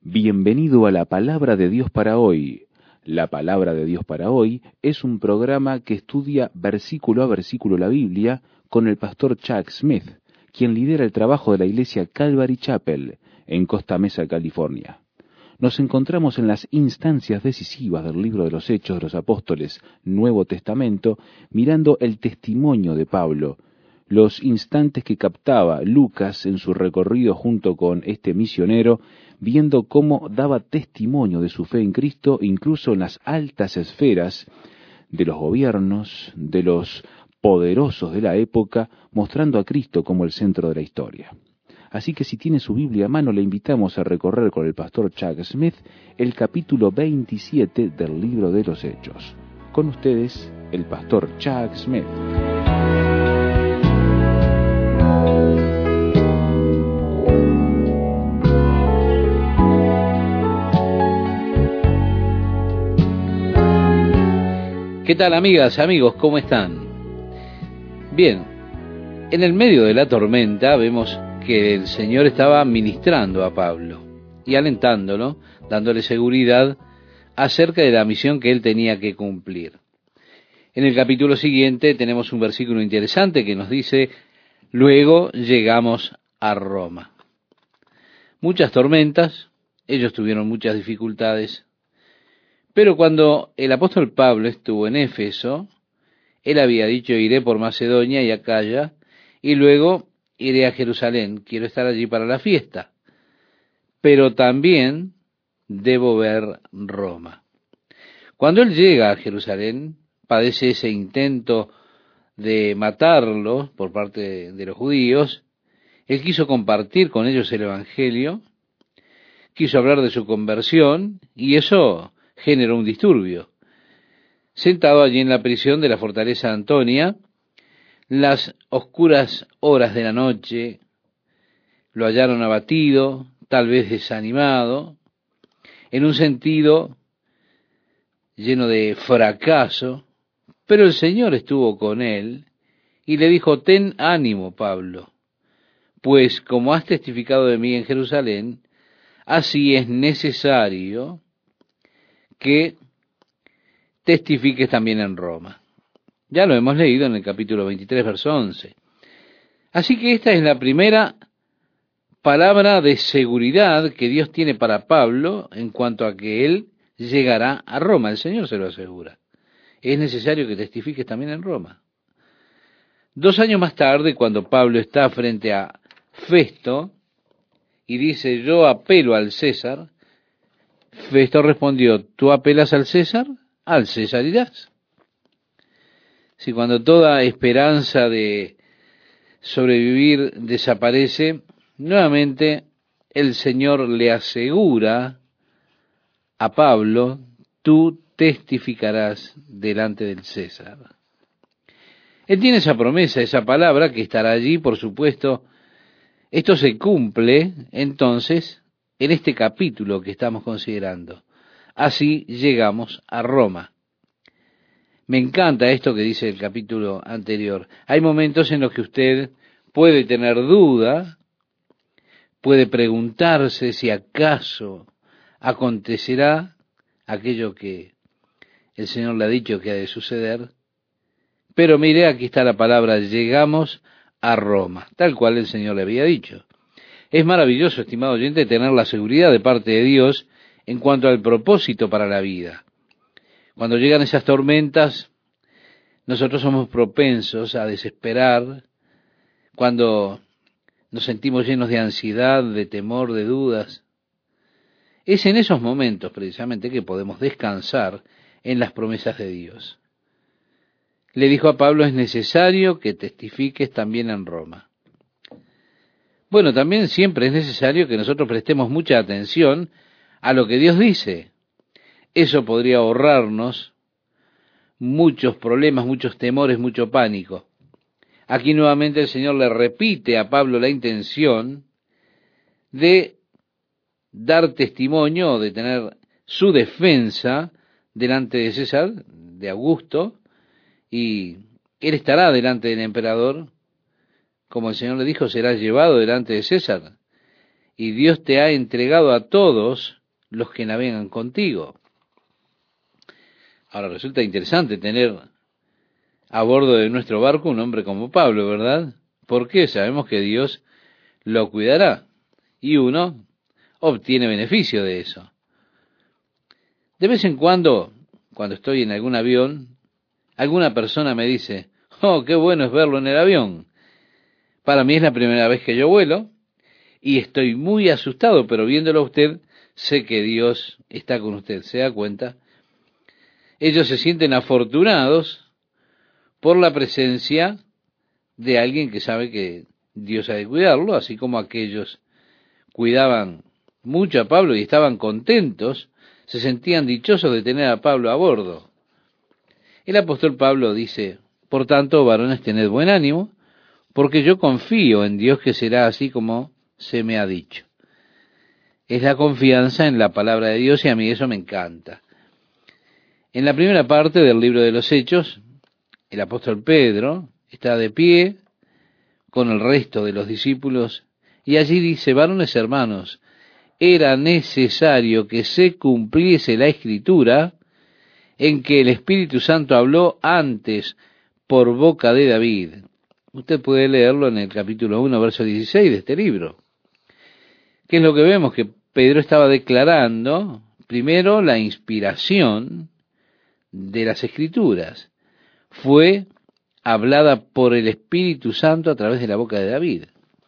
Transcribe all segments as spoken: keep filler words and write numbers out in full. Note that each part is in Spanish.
Bienvenido a la Palabra de Dios para hoy. La Palabra de Dios para hoy es un programa que estudia versículo a versículo la Biblia con el pastor Chuck Smith, quien lidera el trabajo de la iglesia Calvary Chapel en Costa Mesa, California. Nos encontramos en las instancias decisivas del libro de los Hechos de los Apóstoles, Nuevo Testamento, mirando el testimonio de Pablo, los instantes que captaba Lucas en su recorrido junto con este misionero, viendo cómo daba testimonio de su fe en Cristo, incluso en las altas esferas de los gobiernos, de los poderosos de la época, mostrando a Cristo como el centro de la historia. Así que si tiene su Biblia a mano, le invitamos a recorrer con el pastor Chuck Smith el capítulo veintisiete del libro de los Hechos. Con ustedes, el pastor Chuck Smith. ¿Qué tal, amigas, amigos? ¿Cómo están? Bien, en el medio de la tormenta vemos que el Señor estaba ministrando a Pablo y alentándolo, dándole seguridad acerca de la misión que él tenía que cumplir. En el capítulo siguiente tenemos un versículo interesante que nos dice: luego llegamos a Roma. Muchas tormentas, ellos tuvieron muchas dificultades, pero cuando el apóstol Pablo estuvo en Éfeso, él había dicho: iré por Macedonia y Acaya, y luego iré a Jerusalén, quiero estar allí para la fiesta, pero también debo ver Roma. Cuando él llega a Jerusalén, padece ese intento de matarlo por parte de los judíos. Él quiso compartir con ellos el Evangelio, quiso hablar de su conversión, y eso generó un disturbio. Sentado allí en la prisión de la fortaleza Antonia, las oscuras horas de la noche lo hallaron abatido, tal vez desanimado, en un sentido lleno de fracaso, pero el Señor estuvo con él y le dijo: ten ánimo, Pablo, pues como has testificado de mí en Jerusalén, así es necesario que testifiques también en Roma. Ya lo hemos leído en el capítulo veintitrés, verso once. Así que esta es la primera palabra de seguridad que Dios tiene para Pablo en cuanto a que él llegará a Roma. El Señor se lo asegura. Es necesario que testifiques también en Roma. Dos años más tarde, cuando Pablo está frente a Festo y dice: yo apelo al César, Festo respondió: ¿tú apelas al César? Al César irás. Si cuando toda esperanza de sobrevivir desaparece, nuevamente el Señor le asegura a Pablo: tú testificarás delante del César. Él tiene esa promesa, esa palabra que estará allí, por supuesto. Esto se cumple entonces en este capítulo que estamos considerando. Así llegamos a Roma. Me encanta esto que dice el capítulo anterior. Hay momentos en los que usted puede tener duda, puede preguntarse si acaso acontecerá aquello que el Señor le ha dicho que ha de suceder. Pero mire, aquí está la palabra: llegamos a Roma, tal cual el Señor le había dicho. Es maravilloso, estimado oyente, tener la seguridad de parte de Dios en cuanto al propósito para la vida. Cuando llegan esas tormentas, nosotros somos propensos a desesperar, cuando nos sentimos llenos de ansiedad, de temor, de dudas. Es en esos momentos precisamente que podemos descansar en las promesas de Dios. Le dijo a Pablo: es necesario que testifiques también en Roma. Bueno, también siempre es necesario que nosotros prestemos mucha atención a lo que Dios dice. Eso podría ahorrarnos muchos problemas, muchos temores, mucho pánico. Aquí nuevamente el Señor le repite a Pablo la intención de dar testimonio, de tener su defensa delante de César, de Augusto, y él estará delante del emperador. Como el Señor le dijo, será llevado delante de César. y Dios te ha entregado a todos los que navegan contigo. Ahora resulta interesante tener a bordo de nuestro barco un hombre como Pablo, ¿verdad? ¿Por qué? Sabemos que Dios lo cuidará y uno obtiene beneficio de eso. De vez en cuando, cuando estoy en algún avión, alguna persona me dice, oh, qué bueno es verlo en el avión. Para mí es la primera vez que yo vuelo y estoy muy asustado, pero viéndolo a usted, sé que Dios está con usted. ¿Se da cuenta? Ellos se sienten afortunados por la presencia de alguien que sabe que Dios ha de cuidarlo, así como aquellos cuidaban mucho a Pablo y estaban contentos, se sentían dichosos de tener a Pablo a bordo. El apóstol Pablo dice, por tanto, varones, tened buen ánimo, porque yo confío en Dios que será así como se me ha dicho. Es la confianza en la palabra de Dios y a mí eso me encanta. En la primera parte del libro de los Hechos, el apóstol Pedro está de pie con el resto de los discípulos y allí dice, varones hermanos, era necesario que se cumpliese la Escritura en que el Espíritu Santo habló antes por boca de David. Usted puede leerlo en el capítulo uno, verso dieciséis de este libro. ¿Qué es lo que vemos? Que Pedro estaba declarando, primero, la inspiración de las Escrituras. Fue hablada por el Espíritu Santo a través de la boca de David.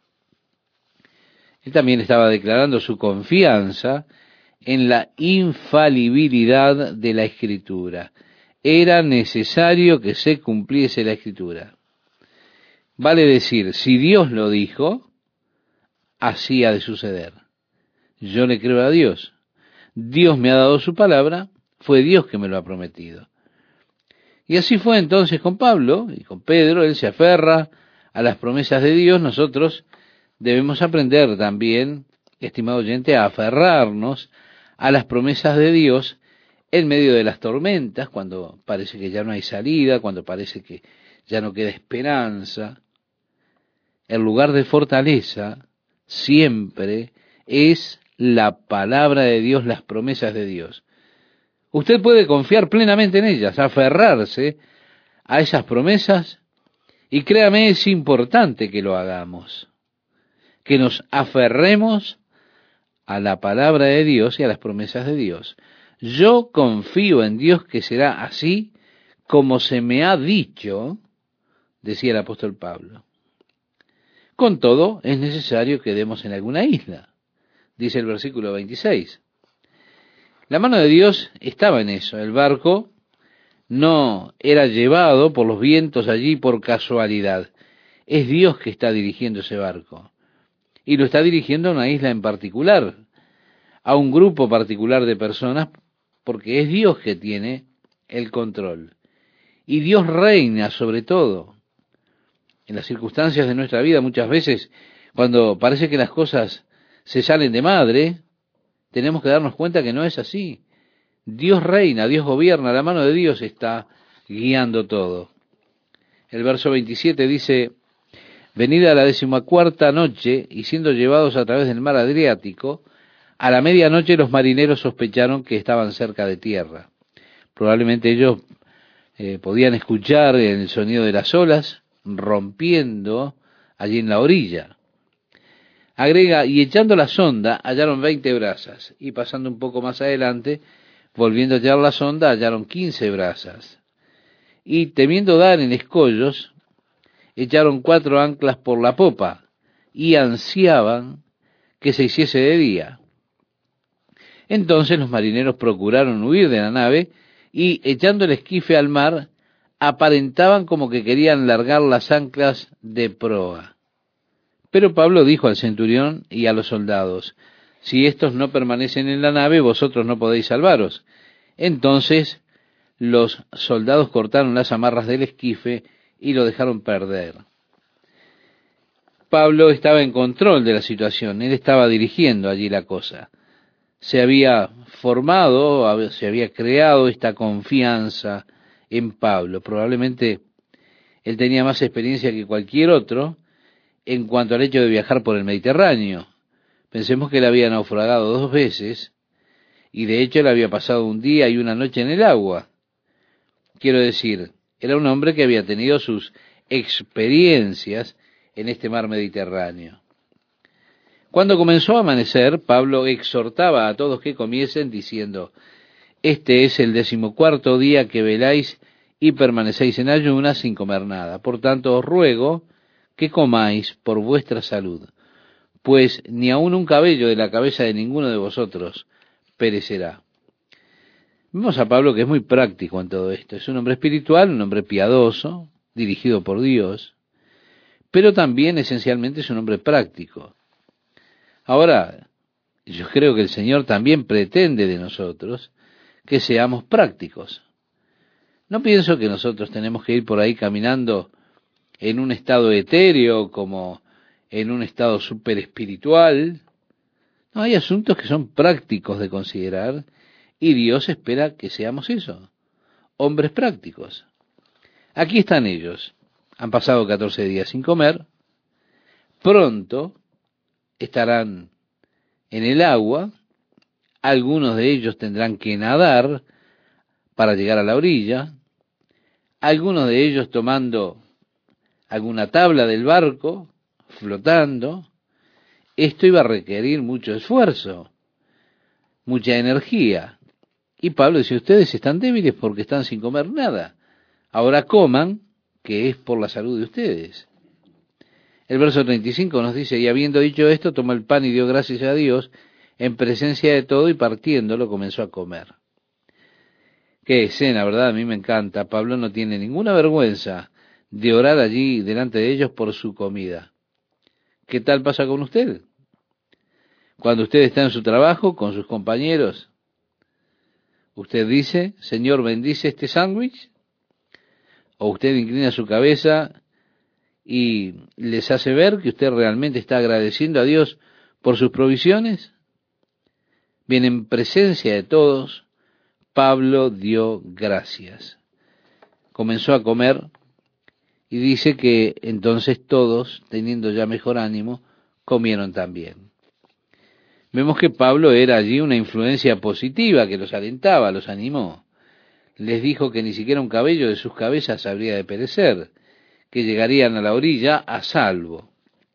Él también estaba declarando su confianza en la infalibilidad de la Escritura. Era necesario que se cumpliese la Escritura. Vale decir, si Dios lo dijo, así ha de suceder. Yo le creo a Dios. Dios me ha dado su palabra, fue Dios que me lo ha prometido. Y así fue entonces con Pablo y con Pedro. Él se aferra a las promesas de Dios. Nosotros debemos aprender también, estimado oyente, a aferrarnos a las promesas de Dios en medio de las tormentas, cuando parece que ya no hay salida, cuando parece que ya no queda esperanza. El lugar de fortaleza siempre es la palabra de Dios, las promesas de Dios. Usted puede confiar plenamente en ellas, aferrarse a esas promesas, y créame, es importante que lo hagamos, que nos aferremos a la palabra de Dios y a las promesas de Dios. Yo confío en Dios que será así como se me ha dicho, decía el apóstol Pablo. Con todo, es necesario que demos en alguna isla, dice el versículo veintiséis. La mano de Dios estaba en eso. El barco no era llevado por los vientos allí por casualidad. Es Dios que está dirigiendo ese barco. Y lo está dirigiendo a una isla en particular, a un grupo particular de personas, porque es Dios que tiene el control. Y Dios reina sobre todo. En las circunstancias de nuestra vida, muchas veces, cuando parece que las cosas se salen de madre, tenemos que darnos cuenta que no es así. Dios reina, Dios gobierna, la mano de Dios está guiando todo. El verso veintisiete dice, venida la decimacuarta noche, y siendo llevados a través del mar Adriático, a la medianoche los marineros sospecharon que estaban cerca de tierra. Probablemente ellos eh, podían escuchar el sonido de las olas rompiendo allí en la orilla. Agrega, y echando la sonda hallaron veinte brazas, y pasando un poco más adelante, volviendo a hallar la sonda, hallaron quince brazas. Y temiendo dar en escollos, echaron cuatro anclas por la popa, y ansiaban que se hiciese de día. Entonces los marineros procuraron huir de la nave, y echando el esquife al mar, aparentaban como que querían largar las anclas de proa. Pero Pablo dijo al centurión y a los soldados, si estos no permanecen en la nave, vosotros no podéis salvaros. Entonces los soldados cortaron las amarras del esquife y lo dejaron perder. Pablo estaba en control de la situación, él estaba dirigiendo allí la cosa. Se había formado, se había creado esta confianza en Pablo. Probablemente él tenía más experiencia que cualquier otro en cuanto al hecho de viajar por el Mediterráneo, Pensemos que él había naufragado dos veces, y de hecho él había pasado un día y una noche en el agua. Quiero decir, era un hombre que había tenido sus experiencias en este mar Mediterráneo. Cuando comenzó a amanecer, Pablo exhortaba a todos que comiesen diciendo: este es el decimocuarto día que veláis y permanecéis en ayunas sin comer nada. Por tanto os ruego que comáis por vuestra salud, pues ni aun un cabello de la cabeza de ninguno de vosotros perecerá. Vemos a Pablo que es muy práctico en todo esto. Es un hombre espiritual, un hombre piadoso, dirigido por Dios, pero también esencialmente es un hombre práctico. Ahora, yo creo que el Señor también pretende de nosotros que seamos prácticos. No pienso que nosotros tenemos que ir por ahí caminando en un estado etéreo, como en un estado súper espiritual. No, hay asuntos que son prácticos de considerar, y Dios espera que seamos eso, hombres prácticos. Aquí están ellos, han pasado catorce días sin comer, pronto estarán en el agua, algunos de ellos tendrán que nadar para llegar a la orilla, algunos de ellos tomando alguna tabla del barco, flotando. Esto iba a requerir mucho esfuerzo, mucha energía. Y Pablo dice: ustedes están débiles porque están sin comer nada. Ahora coman, que es por la salud de ustedes. El verso treinta y cinco nos dice: y habiendo dicho esto, tomó el pan y dio gracias a Dios en presencia de todo, y partiéndolo comenzó a comer. Qué escena, ¿verdad? A mí me encanta. Pablo no tiene ninguna vergüenza de orar allí delante de ellos por su comida. ¿Qué tal pasa con usted? Cuando usted está en su trabajo, con sus compañeros, usted dice: Señor, bendice este sándwich, o usted inclina su cabeza y les hace ver que usted realmente está agradeciendo a Dios por sus provisiones. Bien, en presencia de todos, Pablo dio gracias. Comenzó a comer y dice que entonces todos, teniendo ya mejor ánimo, comieron también. Vemos que Pablo era allí una influencia positiva que los alentaba, los animó. Les dijo que ni siquiera un cabello de sus cabezas habría de perecer, que llegarían a la orilla a salvo.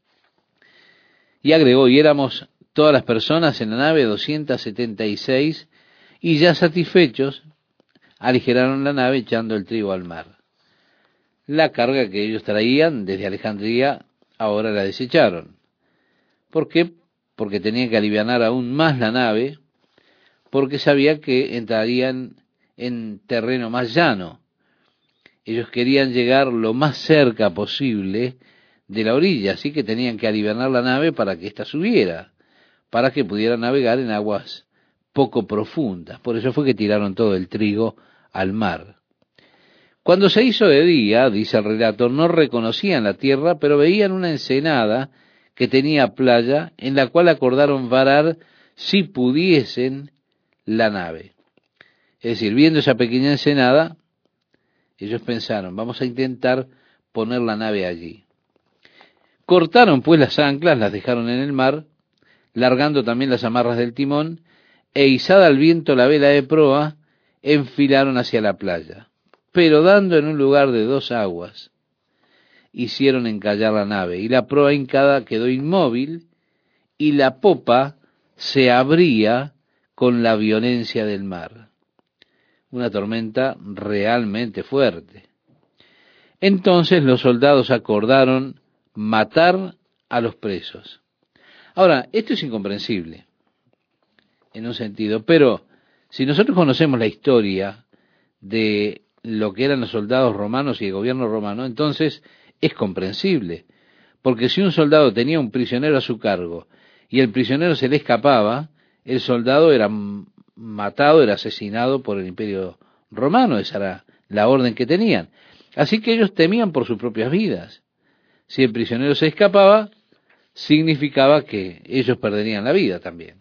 Y agregó: y éramos todas las personas en la nave doscientas setenta y seis, y ya satisfechos, aligeraron la nave echando el trigo al mar. La carga que ellos traían desde Alejandría ahora la desecharon. ¿Por qué? Porque tenían que alivianar aún más la nave, porque sabía que entrarían en terreno más llano. Ellos querían llegar lo más cerca posible de la orilla, así que tenían que alivianar la nave para que ésta subiera, para que pudiera navegar en aguas poco profundas. Por eso fue que tiraron todo el trigo al mar. Cuando se hizo de día, dice el relato, no reconocían la tierra, pero veían una ensenada que tenía playa, en la cual acordaron varar si pudiesen la nave. Es decir, viendo esa pequeña ensenada, ellos pensaron: vamos a intentar poner la nave allí. Cortaron pues las anclas, las dejaron en el mar, largando también las amarras del timón, e izada al viento la vela de proa, enfilaron hacia la playa. Pero dando en un lugar de dos aguas, hicieron encallar la nave, y la proa hincada quedó inmóvil, y la popa se abría con la violencia del mar. Una tormenta realmente fuerte. Entonces los soldados acordaron matar a los presos. Ahora, esto es incomprensible, en un sentido, pero si nosotros conocemos la historia de lo que eran los soldados romanos y el gobierno romano, entonces es comprensible, porque si un soldado tenía un prisionero a su cargo y el prisionero se le escapaba, el soldado era matado, era asesinado por el imperio romano. Esa era la orden que tenían. Así que ellos temían por sus propias vidas. Si el prisionero se escapaba, significaba que ellos perderían la vida también.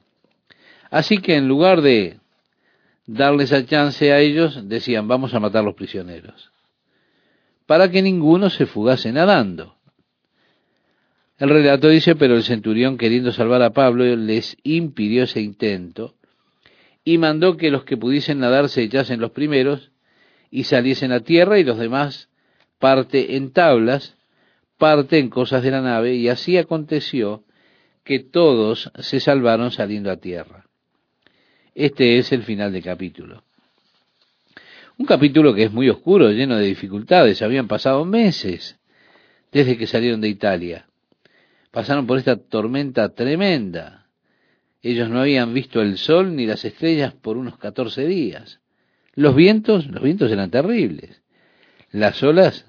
Así que en lugar de darles esa chance a ellos, decían: vamos a matar a los prisioneros, para que ninguno se fugase nadando. El relato dice, pero el centurión, queriendo salvar a Pablo, les impidió ese intento y mandó que los que pudiesen nadar se echasen los primeros y saliesen a tierra, y los demás parte en tablas, parte en cosas de la nave, y así aconteció que todos se salvaron saliendo a tierra. Este es el final del capítulo. Un capítulo que es muy oscuro, lleno de dificultades. Habían pasado meses desde que salieron de Italia. Pasaron por esta tormenta tremenda. Ellos no habían visto el sol ni las estrellas por unos catorce días. Los vientos, los vientos eran terribles. Las olas,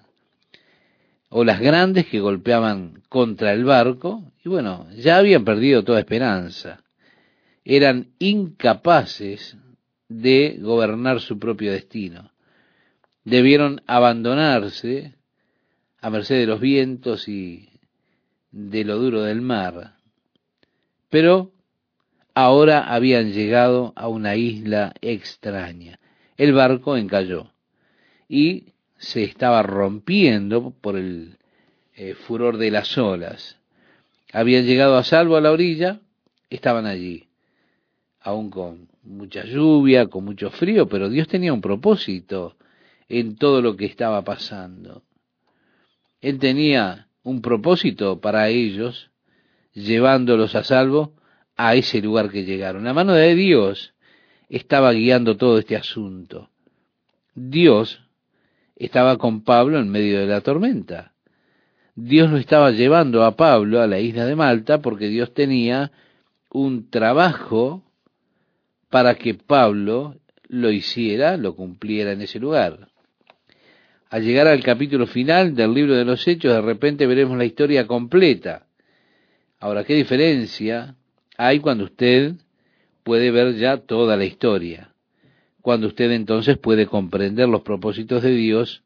olas grandes que golpeaban contra el barco, y bueno, ya habían perdido toda esperanza. Eran incapaces de gobernar su propio destino. Debieron abandonarse a merced de los vientos y de lo duro del mar. Pero ahora habían llegado a una isla extraña. El barco encalló y se estaba rompiendo por el eh, furor de las olas. Habían llegado a salvo a la orilla, estaban allí, aún con mucha lluvia, con mucho frío, pero Dios tenía un propósito en todo lo que estaba pasando. Él tenía un propósito para ellos, llevándolos a salvo a ese lugar que llegaron. La mano de Dios estaba guiando todo este asunto. Dios estaba con Pablo en medio de la tormenta. Dios lo estaba llevando a Pablo a la isla de Malta porque Dios tenía un trabajo para que Pablo lo hiciera, lo cumpliera en ese lugar. Al llegar al capítulo final del libro de los Hechos, de repente veremos la historia completa. Ahora, ¿qué diferencia hay cuando usted puede ver ya toda la historia? Cuando usted entonces puede comprender los propósitos de Dios,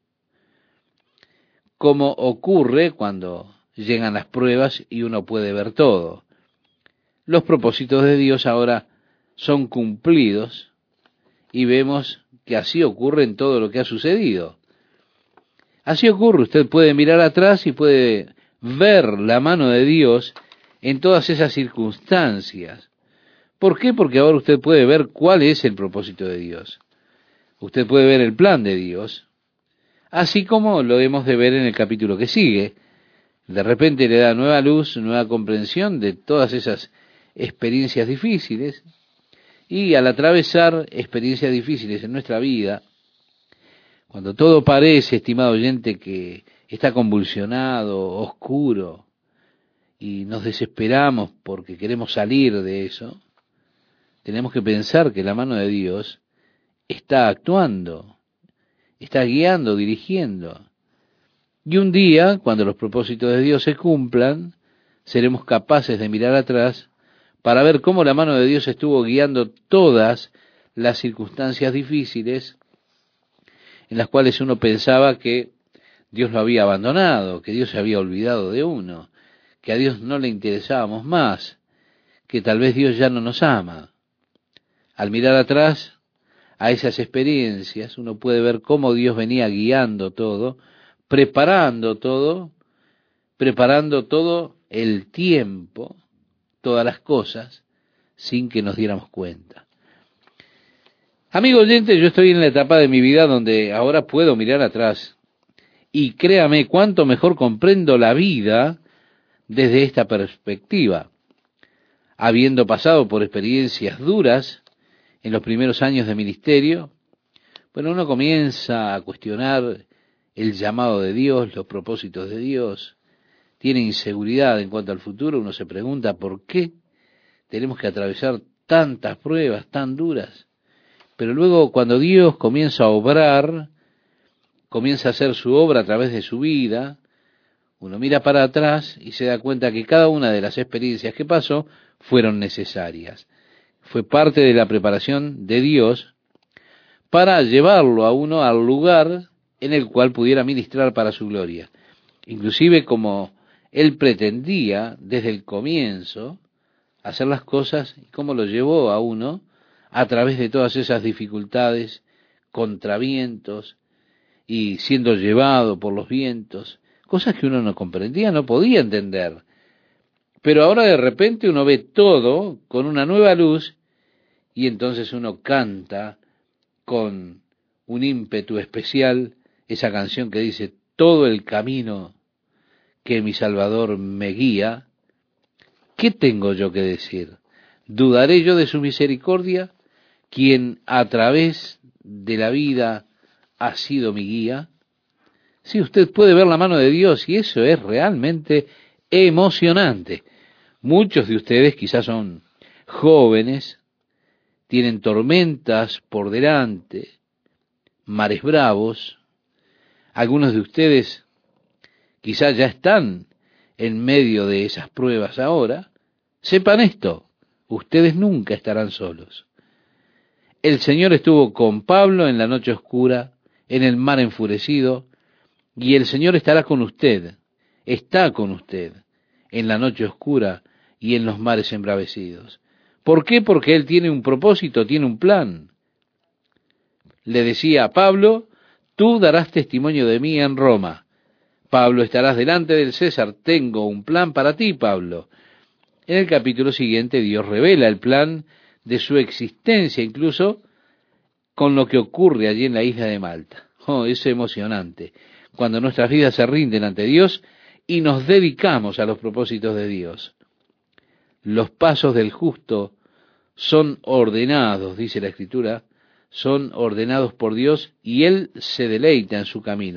como ocurre cuando llegan las pruebas y uno puede ver todo. Los propósitos de Dios ahora son cumplidos y vemos que así ocurre en todo lo que ha sucedido. Así ocurre, usted puede mirar atrás y puede ver la mano de Dios en todas esas circunstancias. ¿Por qué? Porque ahora usted puede ver cuál es el propósito de Dios. Usted puede ver el plan de Dios, así como lo hemos de ver en el capítulo que sigue. De repente le da nueva luz, nueva comprensión de todas esas experiencias difíciles, y al atravesar experiencias difíciles en nuestra vida, cuando todo parece, estimado oyente, que está convulsionado, oscuro, y nos desesperamos porque queremos salir de eso, tenemos que pensar que la mano de Dios está actuando, está guiando, dirigiendo. Y un día, cuando los propósitos de Dios se cumplan, seremos capaces de mirar atrás para ver cómo la mano de Dios estuvo guiando todas las circunstancias difíciles en las cuales uno pensaba que Dios lo había abandonado, que Dios se había olvidado de uno, que a Dios no le interesábamos más, que tal vez Dios ya no nos ama. Al mirar atrás a esas experiencias, uno puede ver cómo Dios venía guiando todo, preparando todo, preparando todo el tiempo, todas las cosas, sin que nos diéramos cuenta. Amigo oyente, yo estoy en la etapa de mi vida donde ahora puedo mirar atrás y créame cuánto mejor comprendo la vida desde esta perspectiva. Habiendo pasado por experiencias duras en los primeros años de ministerio, bueno, uno comienza a cuestionar el llamado de Dios, los propósitos de Dios, tiene inseguridad en cuanto al futuro, uno se pregunta por qué tenemos que atravesar tantas pruebas tan duras. Pero luego cuando Dios comienza a obrar, comienza a hacer su obra a través de su vida, uno mira para atrás y se da cuenta que cada una de las experiencias que pasó fueron necesarias. Fue parte de la preparación de Dios para llevarlo a uno al lugar en el cual pudiera ministrar para su gloria. Inclusive como Él pretendía desde el comienzo hacer las cosas y cómo lo llevó a uno a través de todas esas dificultades, contravientos y siendo llevado por los vientos, cosas que uno no comprendía, no podía entender, Pero ahora de repente uno ve todo con una nueva luz y entonces uno canta con un ímpetu especial esa canción que dice: todo el camino que mi Salvador me guía, ¿qué tengo yo que decir? ¿Dudaré yo de su misericordia, quien a través de la vida ha sido mi guía? Sí, usted puede ver la mano de Dios y eso es realmente emocionante. Muchos de ustedes quizás son jóvenes, tienen tormentas por delante, mares bravos. Algunos de ustedes quizás ya están en medio de esas pruebas ahora. Sepan esto, ustedes nunca estarán solos. El Señor estuvo con Pablo en la noche oscura, en el mar enfurecido, y el Señor estará con usted, está con usted, en la noche oscura y en los mares embravecidos. ¿Por qué? Porque Él tiene un propósito, tiene un plan. Le decía a Pablo: tú darás testimonio de mí en Roma. Pablo, estarás delante del César, tengo un plan para ti, Pablo. En el capítulo siguiente Dios revela el plan de su existencia, incluso con lo que ocurre allí en la isla de Malta. Oh, es emocionante, cuando nuestras vidas se rinden ante Dios y nos dedicamos a los propósitos de Dios. Los pasos del justo son ordenados, dice la Escritura, son ordenados por Dios y Él se deleita en su camino.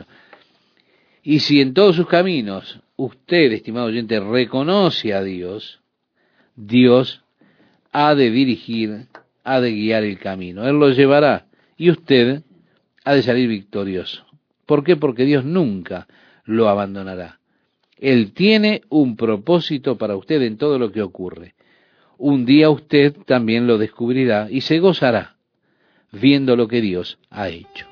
Y si en todos sus caminos usted, estimado oyente, reconoce a Dios, Dios ha de dirigir, ha de guiar el camino. Él lo llevará y usted ha de salir victorioso. ¿Por qué? Porque Dios nunca lo abandonará. Él tiene un propósito para usted en todo lo que ocurre. Un día usted también lo descubrirá y se gozará viendo lo que Dios ha hecho.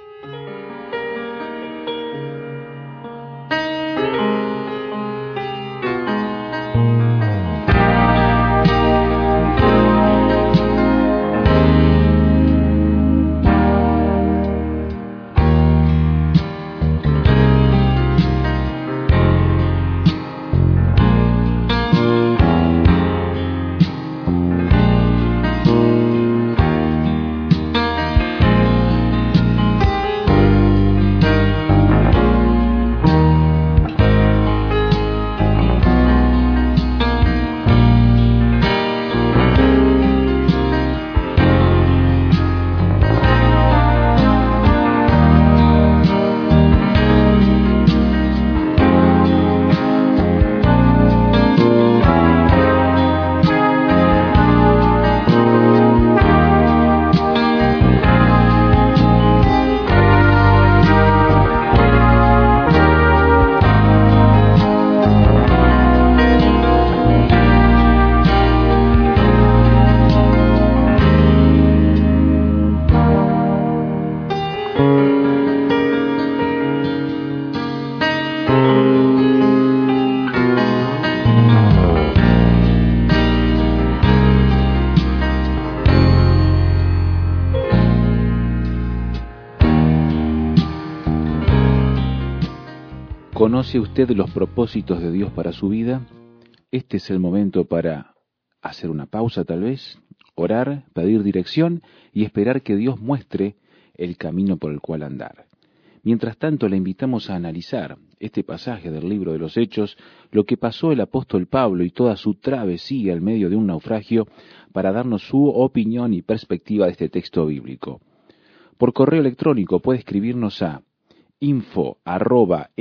¿Conoce usted los propósitos de Dios para su vida? Este es el momento para hacer una pausa tal vez, orar, pedir dirección y esperar que Dios muestre el camino por el cual andar. Mientras tanto, le invitamos a analizar este pasaje del libro de los Hechos, lo que pasó el apóstol Pablo y toda su travesía en medio de un naufragio, para darnos su opinión y perspectiva de este texto bíblico. Por correo electrónico puede escribirnos a info arroba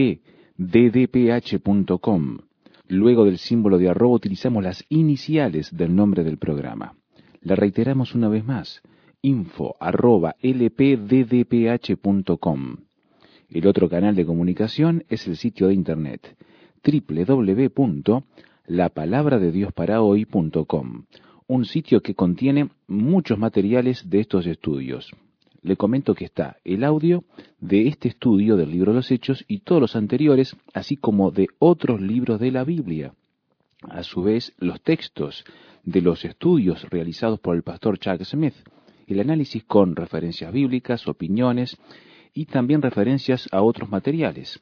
lpddph punto com. Luego del símbolo de arroba utilizamos las iniciales del nombre del programa. La reiteramos una vez más, info arroba lpddph punto com. El otro canal de comunicación es el sitio de internet doble u doble u doble u punto la palabra de dios para hoy punto com, un sitio que contiene muchos materiales de estos estudios. Le comento que está el audio de este estudio del libro de los Hechos y todos los anteriores, así como de otros libros de la Biblia. A su vez, los textos de los estudios realizados por el pastor Chuck Smith, el análisis con referencias bíblicas, opiniones y también referencias a otros materiales.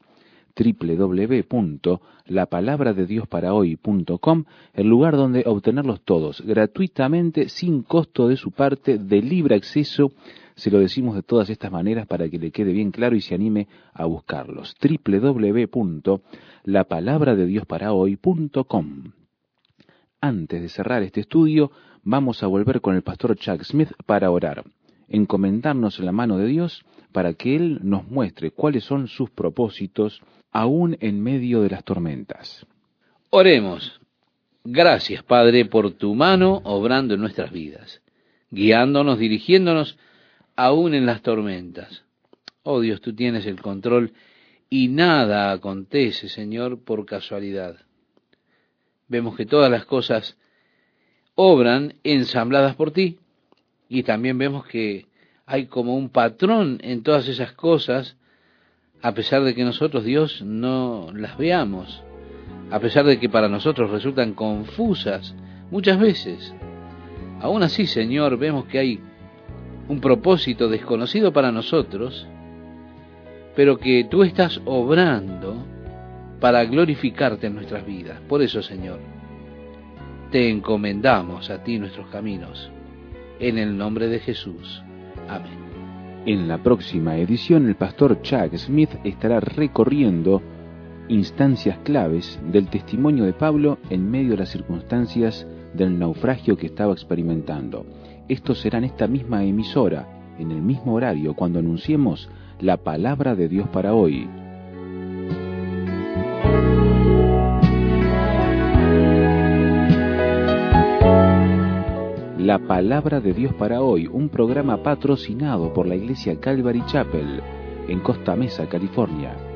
doble u doble u doble u punto la palabra de dios para hoy punto com, el lugar donde obtenerlos todos gratuitamente, sin costo de su parte, de libre acceso. Se lo decimos de todas estas maneras para que le quede bien claro y se anime a buscarlos. doble u doble u doble u punto la palabra de dios para hoy punto com. Antes de cerrar este estudio, vamos a volver con el pastor Chuck Smith para orar, encomendarnos en la mano de Dios para que Él nos muestre cuáles son sus propósitos aún en medio de las tormentas. Oremos. Gracias, Padre, por tu mano obrando en nuestras vidas, guiándonos, dirigiéndonos aún en las tormentas. Oh Dios, tú tienes el control y nada acontece, Señor, por casualidad. Vemos que todas las cosas obran ensambladas por ti, y también vemos que hay como un patrón en todas esas cosas, a pesar de que nosotros, Dios, no las veamos, a pesar de que para nosotros resultan confusas muchas veces. Aún así, Señor, vemos que hay un propósito desconocido para nosotros, pero que tú estás obrando para glorificarte en nuestras vidas. Por eso, Señor, te encomendamos a ti nuestros caminos, en el nombre de Jesús. Amén. En la próxima edición, el pastor Chuck Smith estará recorriendo instancias claves del testimonio de Pablo en medio de las circunstancias del naufragio que estaba experimentando. Esto será en esta misma emisora, en el mismo horario, cuando anunciemos la palabra de Dios para hoy. La palabra de Dios para hoy, un programa patrocinado por la iglesia Calvary Chapel en Costa Mesa, California.